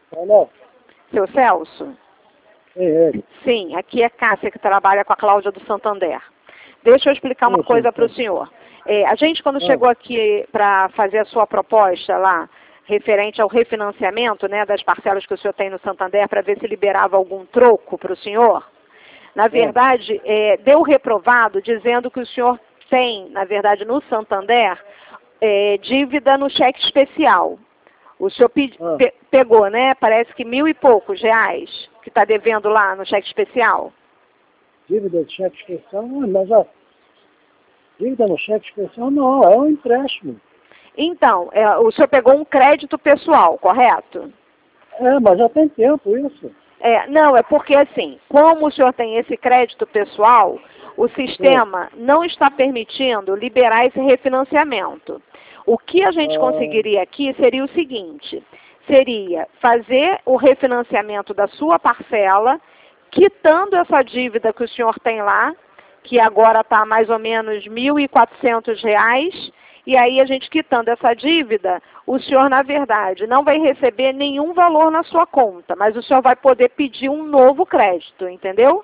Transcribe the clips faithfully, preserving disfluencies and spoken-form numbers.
Alô? Seu Celso? É ele. Sim, aqui é Cássia, que trabalha com a Cláudia do Santander. Deixa eu explicar uma Sim, coisa sim, para o sim. senhor. É, a gente, quando Ah. chegou aqui para fazer a sua proposta lá, referente ao refinanciamento, né, das parcelas que o senhor tem no Santander, para ver se liberava algum troco para o senhor, na verdade, é, deu reprovado dizendo que o senhor tem, na verdade, no Santander, é, dívida no cheque especial. O senhor pe Ah. pe pegou, né? Parece que mil e poucos reais que está devendo lá no cheque especial. Dívida de cheque especial? Não, mas a dívida no cheque especial não, é um empréstimo. Então, é, o senhor pegou um crédito pessoal, correto? É, mas já tem tempo isso. É, não, é porque assim, como o senhor tem esse crédito pessoal, o sistema não está permitindo liberar esse refinanciamento. O que a gente Ah. conseguiria aqui seria o seguinte, seria fazer o refinanciamento da sua parcela, quitando essa dívida que o senhor tem lá, que agora está mais ou menos mil e quatrocentos reais, e aí a gente quitando essa dívida, o senhor, na verdade, não vai receber nenhum valor na sua conta, mas o senhor vai poder pedir um novo crédito, entendeu?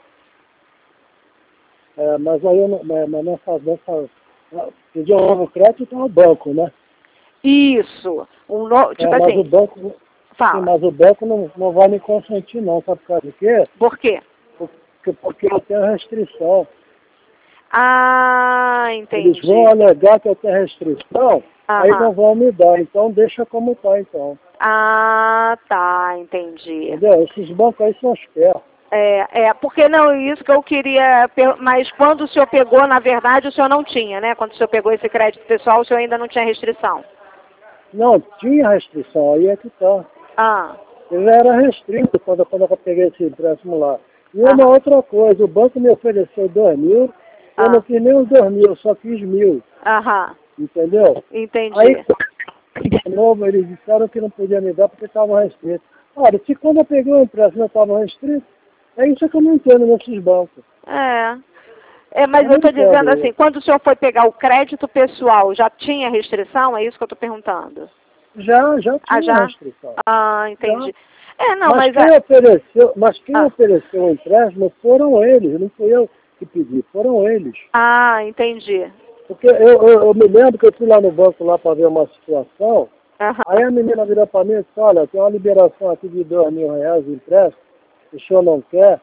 É, mas aí eu não, mas mas nessa, nessa, pedir um novo crédito no banco, né? Isso. Um no... Tipo É, mas assim, o banco, sim, fala. mas o banco não, não vai me consentir não, sabe por causa do quê? Por quê? Porque, porque eu tenho restrição. Ah, Eles entendi. vão alegar que eu tenho restrição, aí Aham. não vão me dar, então deixa como está então. Ah, tá, entendi. Entendeu? Esses bancos aí são espertos. É, é, porque não, isso que eu queria, per- mas quando o senhor pegou, na verdade, o senhor não tinha, né? Quando o senhor pegou esse crédito pessoal, o senhor ainda não tinha restrição. Não, tinha restrição, aí é que tá. Ah, Ele era restrito quando, quando eu peguei esse empréstimo lá. E uma aham, outra coisa, o banco me ofereceu dois mil, eu não ah, fiz nem os dois mil, eu só fiz mil, aham, entendeu? Aí, entendi. de novo, eles disseram que não podia me dar porque estavam restritos. Olha, se quando eu peguei o empréstimo eu estava restrito, é isso que eu não entendo nesses bancos. É, é, mas Eu eu não estou dizendo entendo. assim, quando o senhor foi pegar o crédito pessoal, já tinha restrição? É isso que eu estou perguntando. Já, já Ah, tinha já? restrição. Ah, Já. entendi. É, não, Mas mas... quem é- ofereceu, mas quem Ah, ofereceu o empréstimo foram eles, não fui eu que pedi, foram eles. ah, entendi. Porque eu, eu, eu me lembro que eu fui lá no banco lá para ver uma situação, Aham, aí a menina virou para mim e disse, olha, tem uma liberação aqui de dois mil reais de empréstimo, o senhor não quer?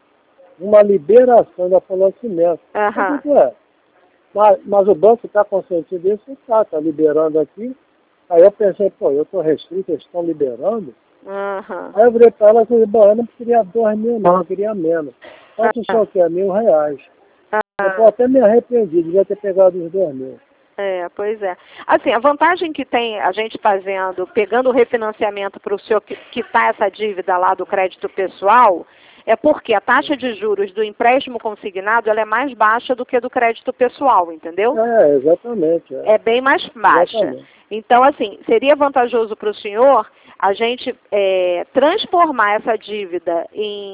Uma liberação, ainda falou assim mesmo. Eu aham. disse, ué, mas, mas o banco está consentindo disso? Está, está liberando aqui. Aí eu pensei, pô, eu estou restrito, eles estão liberando? Aham. Aí eu virei para ela e falei, bom, eu não queria dois mil não, eu queria menos. Quanto o senhor quer? Mil reais. Eu tô Ah, até me arrependi, devia ter pegado os dois mil. é, pois é. Assim, a vantagem que tem a gente fazendo, pegando o refinanciamento para o senhor qui- quitar essa dívida lá do crédito pessoal, é porque a taxa de juros do empréstimo consignado ela é mais baixa do que do crédito pessoal, entendeu? É, exatamente. É. É bem mais baixa. Exatamente. Então, assim, seria vantajoso para o senhor a gente é, transformar essa dívida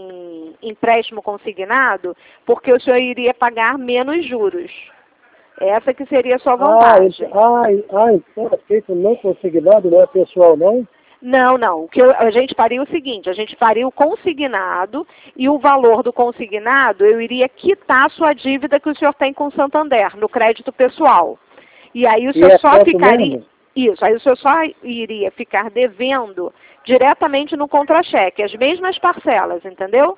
em empréstimo consignado, porque o senhor iria pagar menos juros. Essa que seria a sua Ah, ent- vantagem. ah, e- ah, então é feito não consignado, não é pessoal não? Não, não. O que eu- a gente faria o seguinte, a gente faria o consignado e o valor do consignado eu iria quitar a sua dívida que o senhor tem com o Santander, no crédito pessoal. E aí o E senhor é só feito ficaria... mesmo? Isso, aí o senhor só iria ficar devendo diretamente no contra-cheque, as mesmas parcelas, entendeu?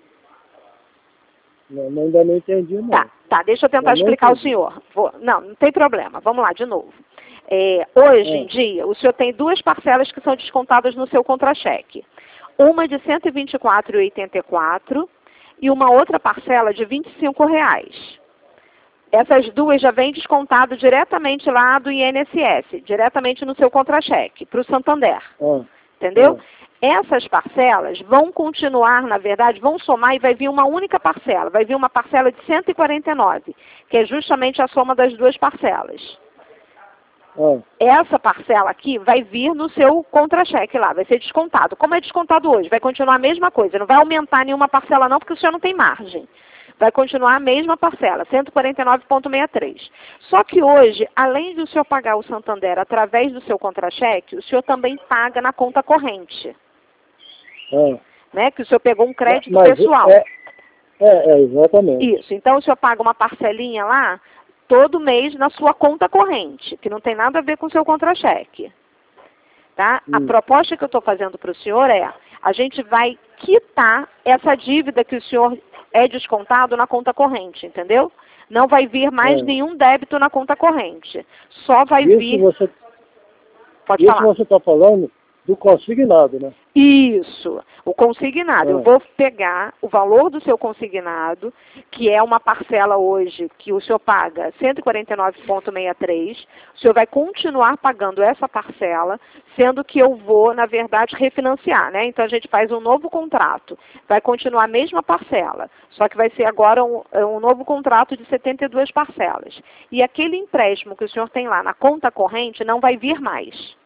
Não, não, ainda não entendi não. Tá, tá, deixa eu tentar Ainda não explicar ao entendi. senhor. Vou- não, não tem problema, vamos lá de novo. É, hoje em É. dia, o senhor tem duas parcelas que são descontadas no seu contra-cheque. Uma de cento e vinte e quatro reais e oitenta e quatro centavos e uma outra parcela de vinte e cinco reais. Essas duas já vêm descontado diretamente lá do I N S S, diretamente no seu contra-cheque, para o Santander. Ah, Entendeu? ah. Essas parcelas vão continuar, na verdade, vão somar e vai vir uma única parcela. Vai vir uma parcela de cento e quarenta e nove, que é justamente a soma das duas parcelas. Ah, Essa parcela aqui vai vir no seu contra-cheque lá, vai ser descontado. Como é descontado hoje? Vai continuar a mesma coisa, não vai aumentar nenhuma parcela não, porque o senhor não tem margem. Vai continuar a mesma parcela, cento e quarenta e nove vírgula sessenta e três. Só que hoje, além de o senhor pagar o Santander através do seu contra-cheque, o senhor também paga na conta corrente. Ah. Né? Que o senhor pegou um crédito Mas, pessoal. É, é, é, exatamente. Isso. Então o senhor paga uma parcelinha lá todo mês na sua conta corrente, que não tem nada a ver com o seu contra-cheque. Tá? Hum. A proposta que eu estou fazendo para o senhor é, a gente vai quitar essa dívida que o senhor é descontado na conta corrente, entendeu? Não vai vir mais é. nenhum débito na conta corrente. Só vai isso vir... Você... Pode isso falar. você está falando do consignado, né? Isso, o consignado. É. Eu vou pegar o valor do seu consignado, que é uma parcela hoje que o senhor paga cento e quarenta e nove vírgula sessenta e três, o senhor vai continuar pagando essa parcela, sendo que eu vou, na verdade, refinanciar, né? Então a gente faz um novo contrato, vai continuar a mesma parcela, só que vai ser agora um, um novo contrato de setenta e duas parcelas. E aquele empréstimo que o senhor tem lá na conta corrente não vai vir mais.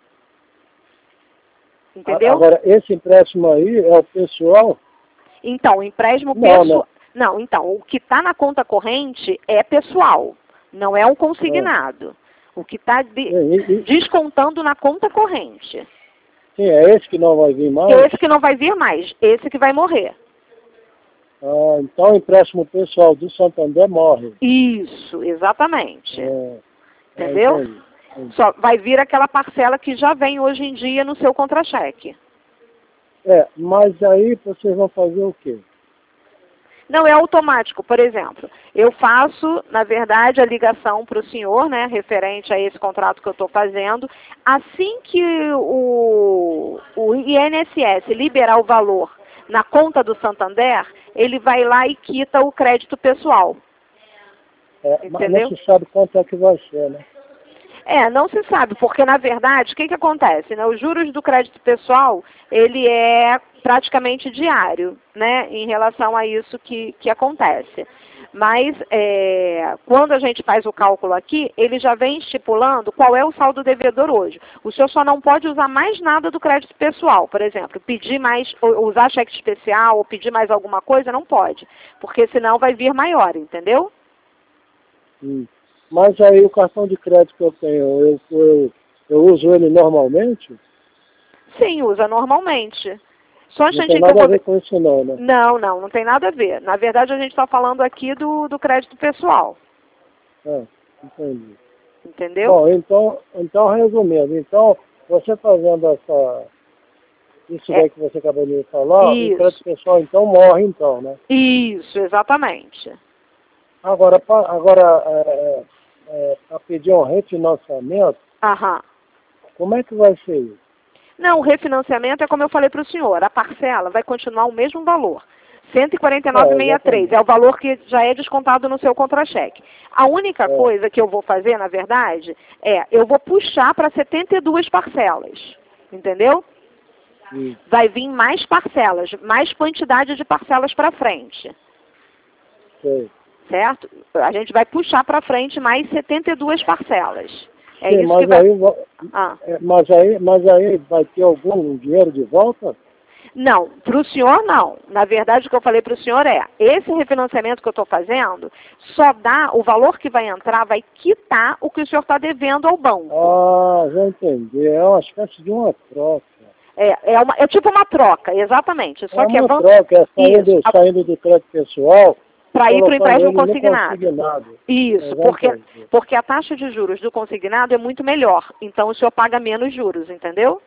Entendeu? Agora, esse empréstimo aí é o pessoal? Então, o empréstimo não, pessoal... Não. não, então, o que está na conta corrente é pessoal, não é um consignado. É. O que está de... e... descontando na conta corrente. Sim, é esse que não vai vir mais? Esse que não vai vir mais, esse que vai morrer. Ah, então o empréstimo pessoal do Santander morre. Isso, exatamente. É. Entendeu? É, Só vai vir aquela parcela que já vem hoje em dia no seu contra-cheque. É, mas aí vocês vão fazer o quê? Não, é automático. Por exemplo, eu faço, na verdade, a ligação para o senhor, né, referente a esse contrato que eu estou fazendo. Assim que o, o I N S S liberar o valor na conta do Santander, ele vai lá e quita o crédito pessoal. É, mas não se sabe quanto é que vai ser, né? É, não se sabe, porque na verdade, o que que acontece, né? Os juros do crédito pessoal, ele é praticamente diário, né? Em relação a isso que, que acontece. Mas, é, quando a gente faz o cálculo aqui, ele já vem estipulando qual é o saldo devedor hoje. O senhor só não pode usar mais nada do crédito pessoal, por exemplo, pedir mais, ou usar cheque especial, ou pedir mais alguma coisa, não pode, porque senão vai vir maior, entendeu? Hum. Mas aí o cartão de crédito que eu tenho, eu, eu, eu uso ele normalmente? Sim, usa normalmente. Só a não gente tem nada a ver com isso não, né? Não, não, não tem nada a ver. Na verdade, a gente está falando aqui do, do crédito pessoal. É, entendi. Entendeu? Bom, então, então resumindo, então, você fazendo essa... Isso é. daí que você acabou de falar, Isso. o crédito pessoal então morre então, né? Isso, exatamente. Agora, para agora, é, é, para pedir um refinanciamento, Aham. como é que vai ser isso? Não, o refinanciamento é como eu falei para o senhor, a parcela vai continuar o mesmo valor. cento e quarenta e nove vírgula sessenta e três é, é o valor que já é descontado no seu contra-cheque. A única é. coisa que eu vou fazer, na verdade, é eu vou puxar para setenta e duas parcelas. Entendeu? Hum. Vai vir mais parcelas, mais quantidade de parcelas para frente. Sim. Certo? A gente vai puxar para frente mais setenta e duas parcelas. É Sim, isso mas que vai... Aí, ah. é, mas, aí, mas aí vai ter algum dinheiro de volta? Não, para o senhor não. Na verdade, o que eu falei para o senhor é, esse refinanciamento que eu estou fazendo, só dá, o valor que vai entrar vai quitar o que o senhor está devendo ao banco. Ah, já entendi. É uma espécie de uma troca. É, é, uma, é tipo uma troca, exatamente. Só é que uma é troca, é saindo, Isso, saindo do crédito pessoal para ir para o empréstimo consignado. consignado. Isso, porque, porque a taxa de juros do consignado é muito melhor. Então o senhor paga menos juros, entendeu?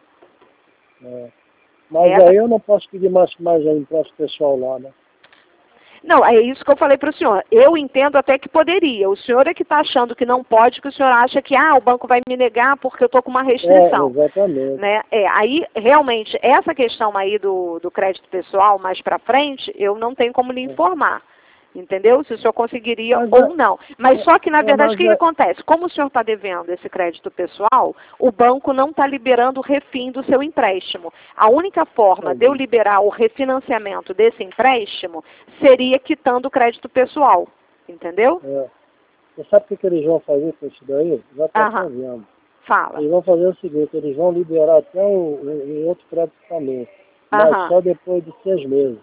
É. Mas Essa... aí eu não posso pedir mais, mais um empréstimo pessoal lá, né? Não, é isso que eu falei para o senhor. Eu entendo até que poderia. O senhor é que está achando que não pode, que o senhor acha que ah, o banco vai me negar porque eu estou com uma restrição. É, exatamente. Né? É, aí, realmente, essa questão aí do, do crédito pessoal mais para frente, eu não tenho como lhe informar. Entendeu? Se o senhor conseguiria mas, ou não. Mas só que, na verdade, o que, é... que acontece? Como o senhor está devendo esse crédito pessoal, o banco não está liberando o refim do seu empréstimo. A única forma é. de eu liberar o refinanciamento desse empréstimo seria quitando o crédito pessoal. Entendeu? É. Você sabe o que, que eles vão fazer com isso daí? Já está fazendo. Fala. Eles vão fazer o seguinte, eles vão liberar até o, o, o outro crédito também. Mas Aham. só depois de seis meses.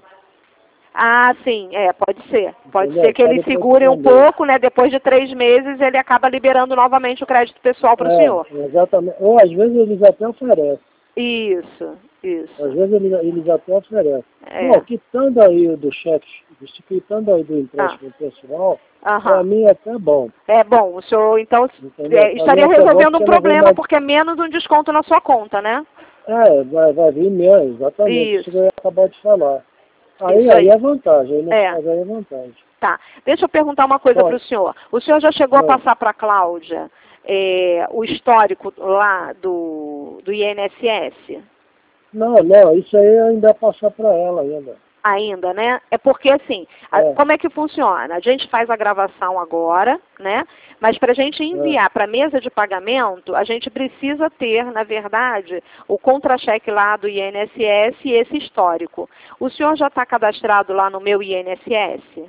Ah, sim, é, pode ser. Pode Entendeu? ser que ele segure um pouco, né? Depois de três meses, ele acaba liberando novamente o crédito pessoal para o é, senhor. Exatamente. Ou às vezes eles até oferecem. Isso, isso. Às vezes eles, eles até oferecem. É. Não, quitando aí do cheque, quitando aí do empréstimo Ah. pessoal, Uhum. para mim é até bom. É bom, o senhor então é, estaria é resolvendo bom, um problema mais... porque é menos um desconto na sua conta, né? É, vai, vai vir menos, exatamente, isso que eu ia acabar de falar. Aí, aí. aí é vantagem, aí nesse é. caso aí é vantagem. Tá, deixa eu perguntar uma coisa para o senhor. O senhor já chegou não. a passar para a Cláudia é, o histórico lá do, do I N S S? Não, não, isso aí ainda é passar para ela ainda. Ainda, né? É porque assim, a, é. como é que funciona? A gente faz a gravação agora, né? Mas para a gente enviar é. para a mesa de pagamento, a gente precisa ter, na verdade, o contra-cheque lá do I N S S e esse histórico. O senhor já está cadastrado lá no meu I N S S?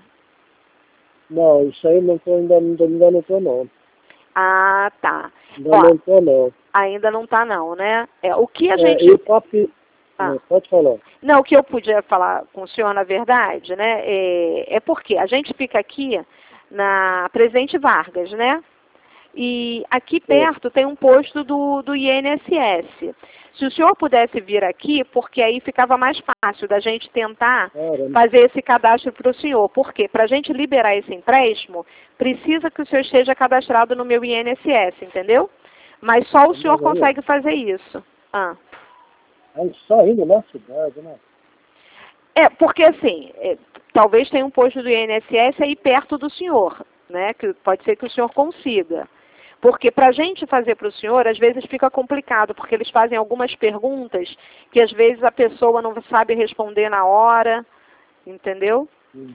Não, isso aí não tô, ainda, ainda não estou não. Ah, tá. Ainda Ó, não estou não. Ainda não está não, né? É, o que a é, gente... E o papi... ah. Pode falar. Não, o que eu podia falar com o senhor, na verdade, né, é, é porque a gente fica aqui na Presidente Vargas, né? E aqui perto tem um posto do, do I N S S. Se o senhor pudesse vir aqui, porque aí ficava mais fácil da gente tentar Caramba. fazer esse cadastro para o senhor. Por quê? Para a gente liberar esse empréstimo, precisa que o senhor esteja cadastrado no meu I N S S, entendeu? Mas só o senhor consegue fazer isso. Ah. É só indo na cidade, né? É, porque assim, é, talvez tenha um posto do I N S S aí perto do senhor, né? Que pode ser que o senhor consiga. Porque para a gente fazer para o senhor, às vezes fica complicado, porque eles fazem algumas perguntas que às vezes a pessoa não sabe responder na hora, entendeu? Hum.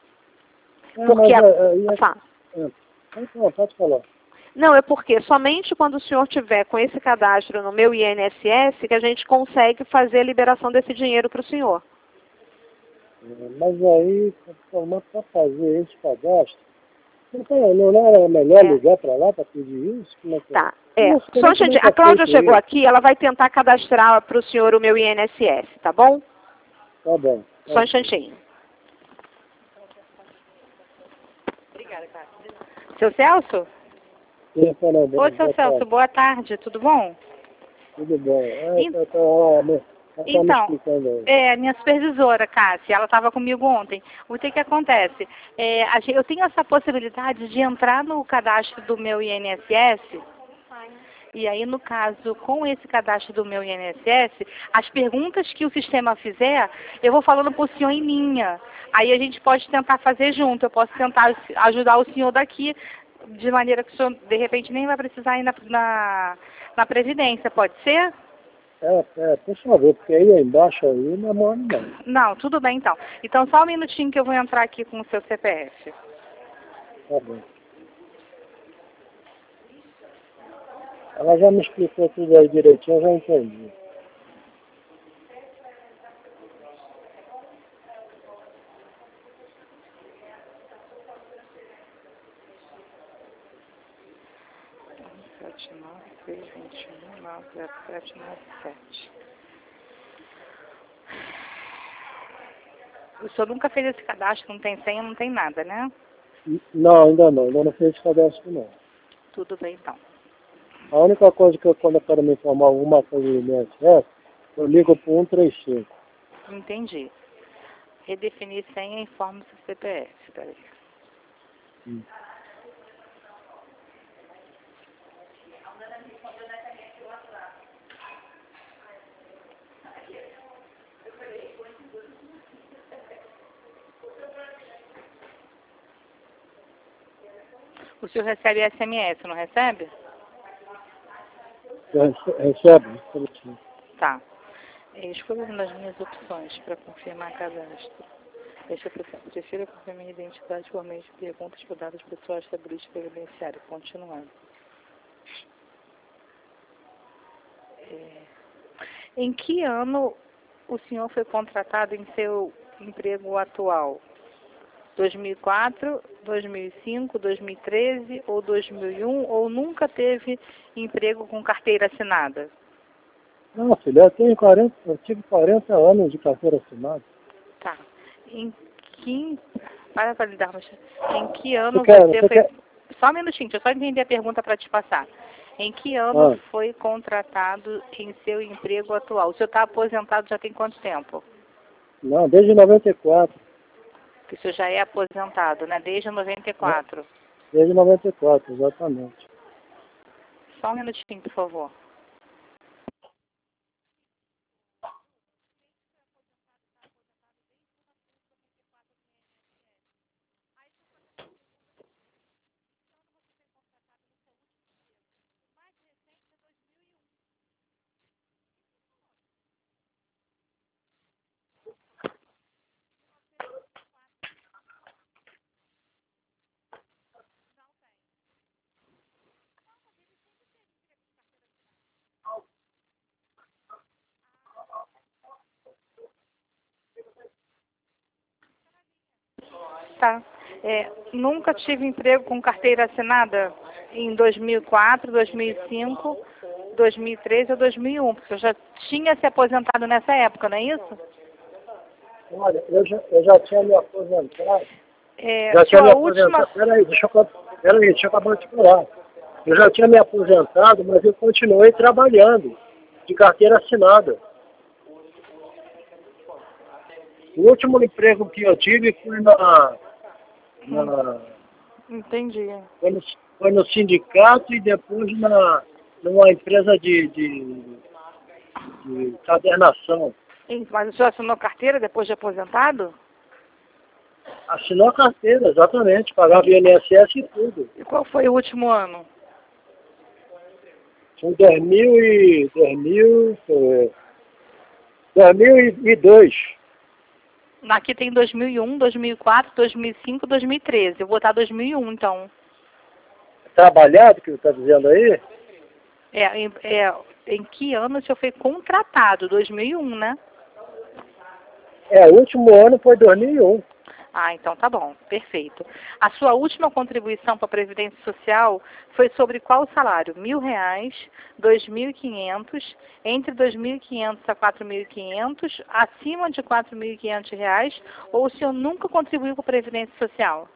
É, porque mas, a... é, é, é, pode falar. Não, é porque somente quando o senhor tiver com esse cadastro no meu I N S S que a gente consegue fazer a liberação desse dinheiro para o senhor. Mas aí, para fazer esse cadastro, não, não era melhor é. ligar para lá para pedir isso? Como é que... Tá, é. Só gente, a Cláudia chegou isso? aqui, ela vai tentar cadastrar para o senhor o meu I N S S, tá bom? Tá bom. Tá Só um instantinho. Obrigada, cara. Seu Celso? Sim, falando, Oi, seu Celso, tarde. Boa tarde, tudo bom? Tudo bom. É, e... tá, tá, ó, Então, é, a minha supervisora, Cássia, ela estava comigo ontem. O que que acontece? É, a gente, eu tenho essa possibilidade de entrar no cadastro do meu I N S S, e aí, no caso, com esse cadastro do meu I N S S, as perguntas que o sistema fizer, eu vou falando para o senhor em linha. Aí a gente pode tentar fazer junto, eu posso tentar ajudar o senhor daqui, de maneira que o senhor, de repente, nem vai precisar ir na, na, na Previdência, pode ser? É, é, por favor, porque aí embaixo aí não é mole não. Não, tudo bem então. Então só um minutinho que eu vou entrar aqui com o seu C P F. Tá bom. Ela já me explicou tudo aí direitinho, eu já entendi. sete nove três dois um nove zero sete nove sete. O senhor nunca fez esse cadastro, não tem senha, não tem nada, né? Não, ainda não, ainda não fiz esse cadastro não. Tudo bem então. A única coisa que eu, quando eu quero me informar alguma coisa do I N S S, eu ligo para o um três cinco. Entendi. Redefinir senha e informa o seu C P F, peraí. Hum. O senhor recebe S M S, não recebe? Recebe, recebe. Tá. Escolha uma das minhas opções para confirmar cadastro. Deixa eu prefiro confirmar minha identidade por meio de perguntas por dados pessoais estabelecidos pelo beneficiário. Continuando. É... Em que ano o senhor foi contratado em seu emprego atual? dois mil e quatro, dois mil e cinco, dois mil e treze ou dois mil e um, ou nunca teve emprego com carteira assinada? Não, filha, eu tenho quarenta, eu tive quarenta anos de carteira assinada. Tá. Em que... Para validar, mas em que ano você, quer, você, você foi... quer... Só um minutinho, deixa eu só entender a pergunta para te passar. Em que ano Ah. foi contratado em seu emprego atual? O senhor está aposentado já tem quanto tempo? Não, desde noventa e quatro. Que o senhor já é aposentado, né? Desde noventa e quatro. É, desde noventa e quatro, exatamente. Só um minutinho, por favor. Tá. É, nunca tive emprego com carteira assinada em dois mil e quatro, dois mil e cinco, dois mil e três ou dois mil e um, porque eu já tinha se aposentado nessa época, não é isso? Olha, eu já, eu já tinha me aposentado. É, Já tinha me sua aposentado. última... Peraí, deixa eu, peraí, deixa eu acabar de falar. Eu já tinha me aposentado, mas eu continuei trabalhando de carteira assinada. O último emprego que eu tive foi na, na Entendi. foi, no, foi no sindicato e depois na, numa empresa de, de, de cadernação. Sim, mas o senhor assinou carteira depois de aposentado? Assinou a carteira, exatamente, pagava I N S S e tudo. E qual foi o último ano? Foi dois mil e, dois mil, foi, dois mil e dois. Aqui tem dois mil e um, dois mil e quatro, dois mil e cinco, dois mil e treze. Eu vou botar dois mil e um, então. Trabalhado, que você está dizendo aí? É, em, é, em que ano o senhor foi contratado? dois mil e um, né? É, o último ano foi dois mil e um. Ah, então tá bom, perfeito. A sua última contribuição para a Previdência Social foi sobre qual salário? Mil reais, dois mil e quinhentos, entre dois mil e quinhentos a quatro mil e quinhentos, acima de quatro mil e quinhentos reais, ou o senhor nunca contribuiu para a Previdência Social?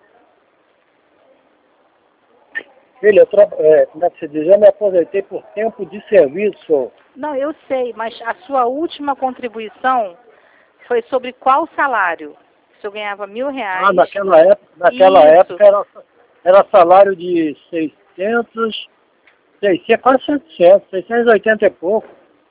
Filho, eu tra... é, como é que se diz? Eu me aposentei por tempo de serviço. Não, eu sei, mas a sua última contribuição foi sobre qual salário? O senhor ganhava mil reais. Ah, naquela época, naquela Isso. época era, era salário de seiscentos, seiscentos, quase setecentos, seiscentos e oitenta e pouco.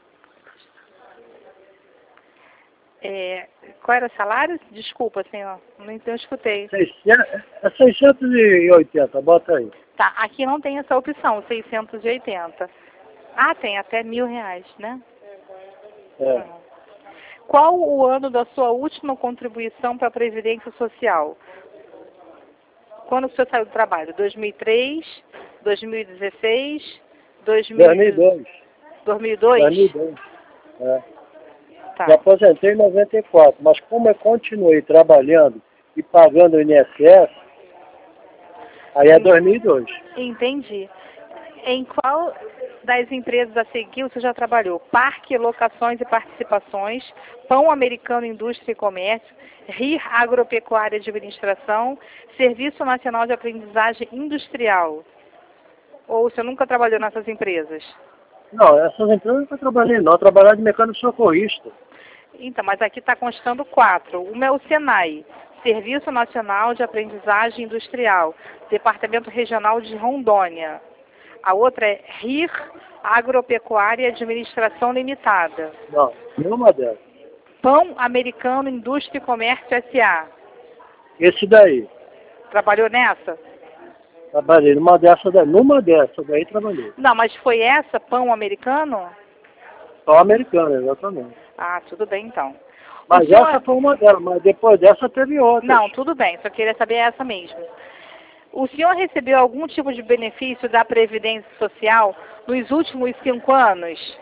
É, qual era o salário? Desculpa, senhor, não, não escutei. seiscentos, é seiscentos e oitenta, bota aí. Tá, aqui não tem essa opção, seiscentos e oitenta. Ah, tem até mil reais, né? É. Uhum. Qual o ano da sua última contribuição para a Previdência Social? Quando o senhor saiu do trabalho? dois mil e três, dois mil e dezesseis, dois mil... dois mil e dois. dois mil e dois? dois mil e dois. É. Tá. Me aposentei em noventa e quatro, mas como eu continuei trabalhando e pagando o I N S S, aí é dois mil e dois. Entendi. Em qual das empresas a seguir você já trabalhou? Parque, Locações e Participações, Pão Americano Indústria e Comércio, R I R Agropecuária e Administração, Serviço Nacional de Aprendizagem Industrial. Ou você nunca trabalhou nessas empresas? Não, essas empresas eu nunca trabalhei não, eu trabalhava de mecânico socorrista. Então, mas aqui está constando quatro. Uma é o SENAI, Serviço Nacional de Aprendizagem Industrial, Departamento Regional de Rondônia. A outra é R I R Agropecuária e Administração Limitada. Não, nenhuma delas. Pão Americano Indústria e Comércio S A. Esse daí. Trabalhou nessa? Trabalhei numa dessa daí. Numa dessa daí trabalhei. Não, mas foi essa, Pão Americano? Só americana, exatamente. Ah, tudo bem então. Mas senhor... essa foi uma delas, mas depois dessa teve outra. Não, tudo bem, só queria saber essa mesmo. O senhor recebeu algum tipo de benefício da Previdência Social nos últimos cinco anos?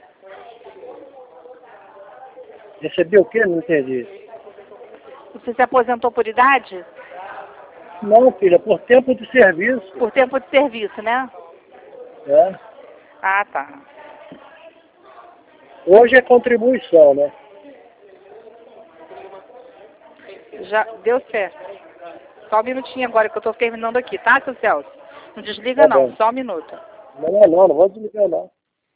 Recebi o quê? Não entendi. Você se aposentou por idade? Não, filha, por tempo de serviço. Por tempo de serviço, né? É. Ah, tá. Hoje é contribuição, né? Já deu certo. Só um minutinho agora que eu estou terminando aqui, tá, seu Celso? Não desliga Tá não, bom. só um minuto. Não, não, não vou desligar não.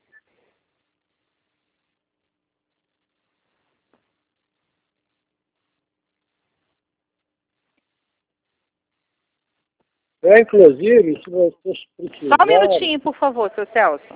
Eu, inclusive, se vocês precisarem... Só um minutinho, por favor, seu Celso.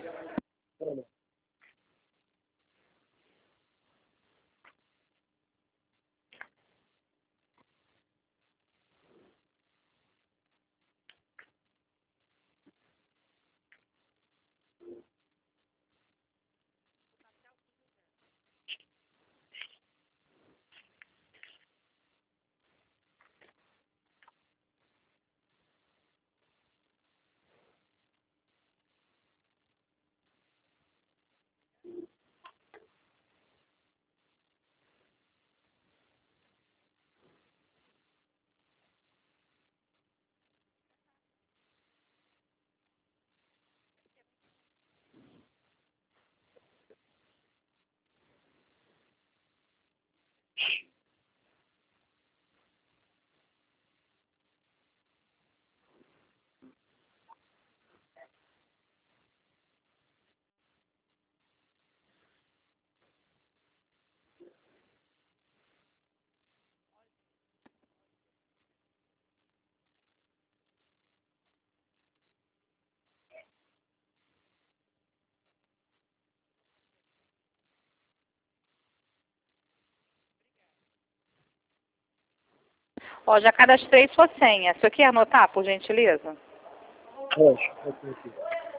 Ó, já cadastrei sua senha. Você quer anotar, por gentileza? Poxa, aqui.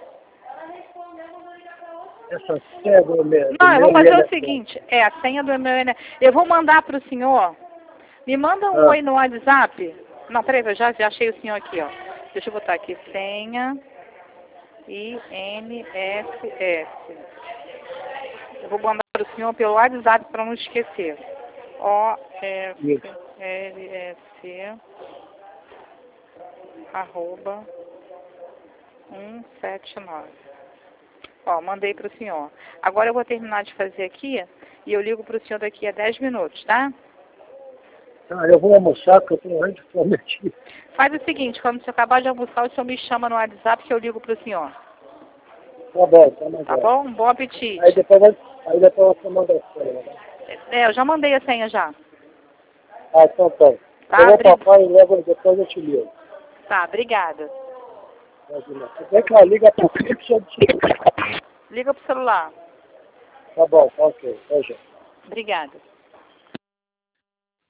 Essa senha do meu... Não, eu vou fazer o seguinte. É, a senha do meu... Eu vou mandar para o senhor. Me manda um ah. oi no WhatsApp. Não, peraí, eu já, já achei o senhor aqui, ó. Deixa eu botar aqui. Senha I N S S. Eu vou mandar para o senhor pelo WhatsApp para não esquecer. O F L S arroba cento e setenta e nove. Ó, mandei para o senhor. Agora eu vou terminar de fazer aqui e eu ligo para o senhor daqui a dez minutos, tá? Ah, eu vou almoçar porque eu tenho muito fome aqui. Faz o seguinte, quando você acabar de almoçar, o senhor me chama no WhatsApp que eu ligo para o senhor. Tá bom, tá bom. Tá bom? Bom apetite. Aí depois, aí depois você manda a senha, né? É, eu já mandei a senha já. Ah, então tá. Tá, eu vou bri... papai e logo depois eu te ligo. Tá, obrigada. Você tem que liga para o fixo. Liga pro celular. Tá bom, tá ok. Tá, já. Obrigada.